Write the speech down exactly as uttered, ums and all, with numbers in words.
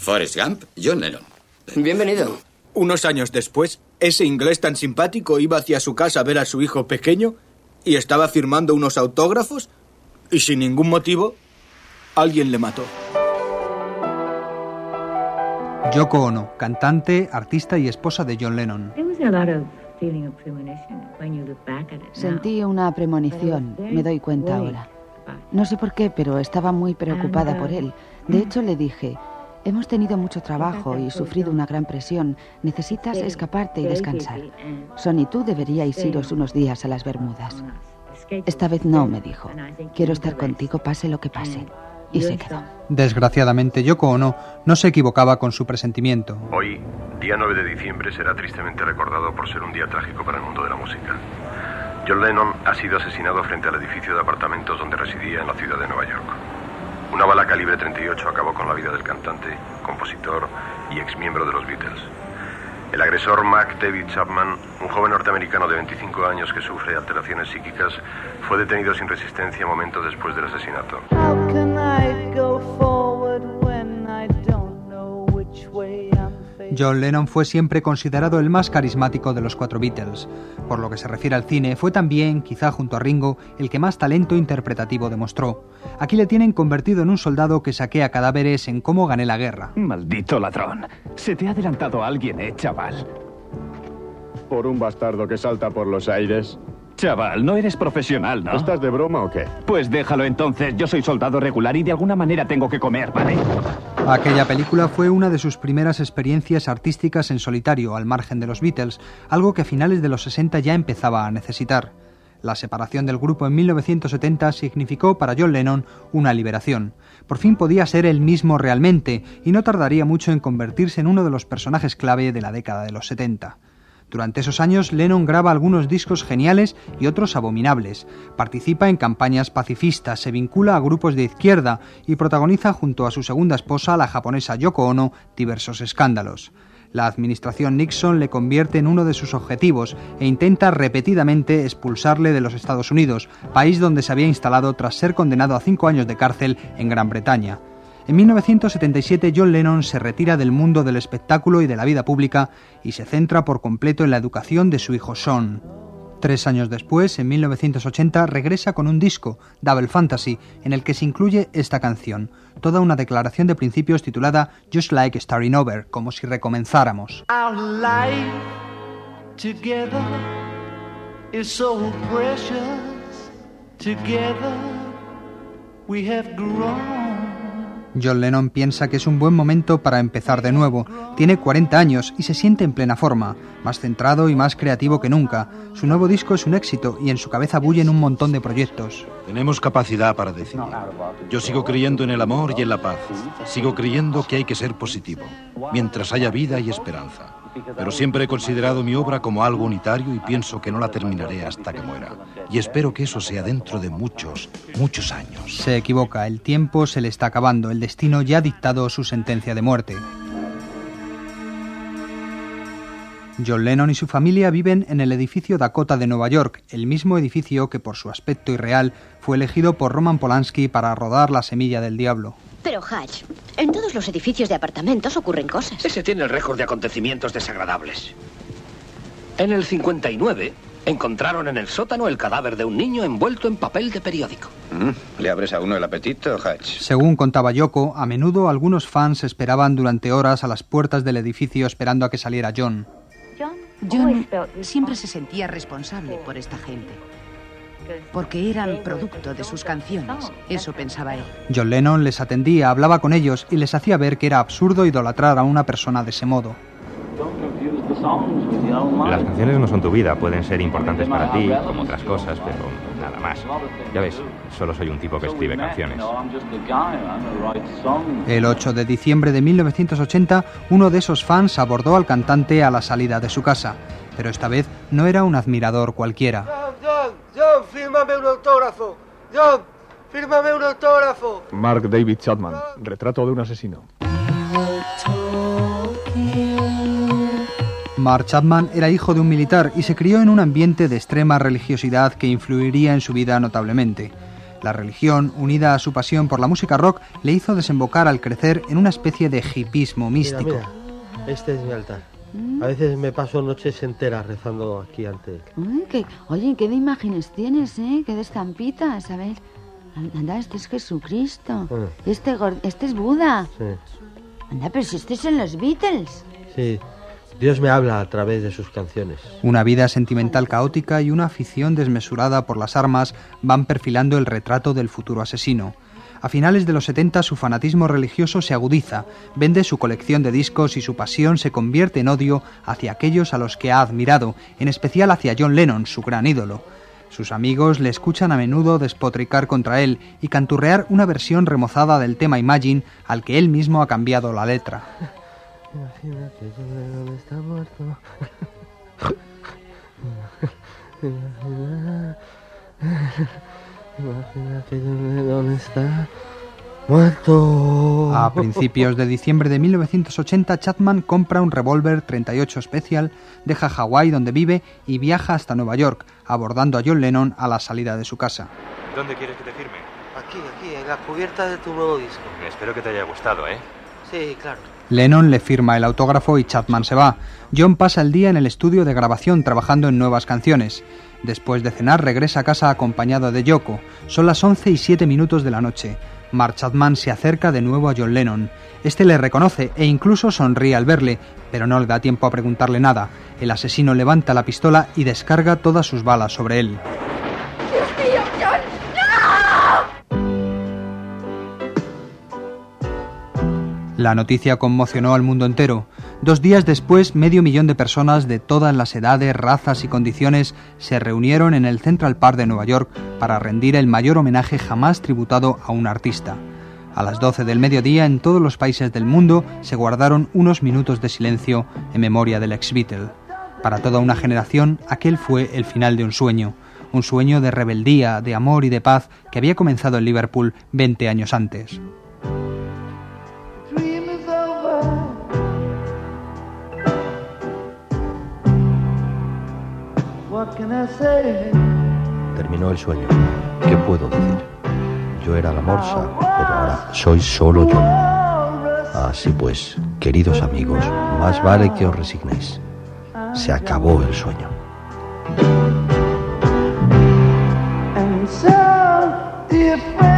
Forrest Gump, John Lennon. Bienvenido. Unos años después, ese inglés tan simpático iba hacia su casa a ver a su hijo pequeño y estaba firmando unos autógrafos y sin ningún motivo, alguien le mató. Yoko Ono, cantante, artista y esposa de John Lennon. Sentí una premonición, me doy cuenta ahora. No sé por qué, pero estaba muy preocupada por él. De hecho, le dije, hemos tenido mucho trabajo y sufrido una gran presión. Necesitas escaparte y descansar. Son y tú deberíais iros unos días a las Bermudas. Esta vez no, me dijo. Quiero estar contigo, pase lo que pase. Y se quedó. Desgraciadamente, Yoko Ono no se equivocaba con su presentimiento. Hoy, día nueve de diciembre, será tristemente recordado por ser un día trágico para el mundo de la música. John Lennon ha sido asesinado frente al edificio de apartamentos donde residía en la ciudad de Nueva York. Una bala calibre treinta y ocho acabó con la vida del cantante, compositor y exmiembro de los Beatles. El agresor Mark David Chapman, un joven norteamericano de veinticinco años que sufre alteraciones psíquicas, fue detenido sin resistencia momentos después del asesinato. John Lennon fue siempre considerado el más carismático de los cuatro Beatles. Por lo que se refiere al cine, fue también, quizá junto a Ringo, el que más talento interpretativo demostró. Aquí le tienen convertido en un soldado que saquea cadáveres en Cómo gané la guerra. Maldito ladrón. Se te ha adelantado alguien, ¿eh, chaval? ¿Por un bastardo que salta por los aires? Chaval, no eres profesional, ¿no? ¿Estás de broma o qué? Pues déjalo entonces. Yo soy soldado regular y de alguna manera tengo que comer, ¿vale? Aquella película fue una de sus primeras experiencias artísticas en solitario, al margen de los Beatles, algo que a finales de los sesenta ya empezaba a necesitar. La separación del grupo en mil novecientos setenta significó para John Lennon una liberación. Por fin podía ser él mismo realmente y no tardaría mucho en convertirse en uno de los personajes clave de la década de los setenta. Durante esos años, Lennon graba algunos discos geniales y otros abominables. Participa en campañas pacifistas, se vincula a grupos de izquierda y protagoniza junto a su segunda esposa, la japonesa Yoko Ono, diversos escándalos. La administración Nixon le convierte en uno de sus objetivos e intenta repetidamente expulsarle de los Estados Unidos, país donde se había instalado tras ser condenado a cinco años de cárcel en Gran Bretaña. En mil novecientos setenta y siete, John Lennon se retira del mundo del espectáculo y de la vida pública y se centra por completo en la educación de su hijo Sean. Tres años después, en mil novecientos ochenta, regresa con un disco, Double Fantasy, en el que se incluye esta canción, toda una declaración de principios titulada Just Like Starting Over, como si recomenzáramos. Our life together is so precious. Together we have grown. John Lennon piensa que es un buen momento para empezar de nuevo. Tiene cuarenta años y se siente en plena forma, más centrado y más creativo que nunca. Su nuevo disco es un éxito y en su cabeza bullen un montón de proyectos. Tenemos capacidad para decidir. Yo sigo creyendo en el amor y en la paz. Sigo creyendo que hay que ser positivo, mientras haya vida y esperanza. Pero siempre he considerado mi obra como algo unitario y pienso que no la terminaré hasta que muera. Y espero que eso sea dentro de muchos, muchos años. Se equivoca, el tiempo se le está acabando, el destino ya ha dictado su sentencia de muerte. John Lennon y su familia viven en el edificio Dakota de Nueva York, el mismo edificio que por su aspecto irreal fue elegido por Roman Polanski para rodar La semilla del diablo. Pero, Hutch, en todos los edificios de apartamentos ocurren cosas. Ese tiene el récord de acontecimientos desagradables. En el cincuenta y nueve, encontraron en el sótano el cadáver de un niño envuelto en papel de periódico. Mm, ¿Le abres a uno el apetito, Hutch? Según contaba Yoko, a menudo algunos fans esperaban durante horas a las puertas del edificio esperando a que saliera John. John siempre se sentía responsable por esta gente, porque eran producto de sus canciones, eso pensaba él. John Lennon les atendía, hablaba con ellos y les hacía ver que era absurdo idolatrar a una persona de ese modo. Las canciones no son tu vida, pueden ser importantes para ti, como otras cosas, pero nada más. Ya ves, solo soy un tipo que escribe canciones. El ocho de diciembre de mil novecientos ochenta, uno de esos fans abordó al cantante a la salida de su casa, pero esta vez no era un admirador cualquiera. John, John, fírmame un autógrafo. John, fírmame un autógrafo. Mark David Chapman, retrato de un asesino. Mark Chapman era hijo de un militar y se crió en un ambiente de extrema religiosidad que influiría en su vida notablemente. La religión, unida a su pasión por la música rock, le hizo desembocar al crecer en una especie de hipismo místico. Mira, mira, este es mi altar. A veces me paso noches enteras rezando aquí ante él. Uy, qué, oye, qué de imágenes tienes, ¿eh? Qué de estampitas, a ver. Anda, este es Jesucristo. Ah. Este, este es Buda. Sí. Anda, pero si estos son los Beatles. Sí, Dios me habla a través de sus canciones. Una vida sentimental caótica y una afición desmesurada por las armas van perfilando el retrato del futuro asesino. A finales de los setenta su fanatismo religioso se agudiza, vende su colección de discos y su pasión se convierte en odio hacia aquellos a los que ha admirado, en especial hacia John Lennon, su gran ídolo. Sus amigos le escuchan a menudo despotricar contra él y canturrear una versión remozada del tema Imagine al que él mismo ha cambiado la letra. Imagina que John Lennon está muerto. Imagina, imagina que John Lennon está muerto. A principios de diciembre de mil novecientos ochenta, Chapman compra un revólver treinta y ocho especial, deja Hawái donde vive y viaja hasta Nueva York, abordando a John Lennon a la salida de su casa. ¿Dónde quieres que te firme? Aquí, aquí, en la cubierta de tu nuevo disco. Espero que te haya gustado, ¿eh? Sí, claro. Lennon le firma el autógrafo y Chapman se va. John pasa el día en el estudio de grabación trabajando en nuevas canciones. Después de cenar regresa a casa acompañado de Yoko. Son las once y siete minutos de la noche. Mark Chapman se acerca de nuevo a John Lennon. Este le reconoce e incluso sonríe al verle, pero no le da tiempo a preguntarle nada. El asesino levanta la pistola y descarga todas sus balas sobre él. ¡Dios mío, John! La noticia conmocionó al mundo entero. Dos días después, medio millón de personas de todas las edades, razas y condiciones se reunieron en el Central Park de Nueva York para rendir el mayor homenaje jamás tributado a un artista. A las doce del mediodía, en todos los países del mundo, se guardaron unos minutos de silencio en memoria del ex-Beatle. Para toda una generación, aquel fue el final de un sueño. Un sueño de rebeldía, de amor y de paz que había comenzado en Liverpool veinte años antes. Terminó el sueño. ¿Qué puedo decir? Yo era la morsa, pero ahora soy solo yo. Así pues, queridos amigos, más vale que os resignéis. Se acabó el sueño. And so, dear friend,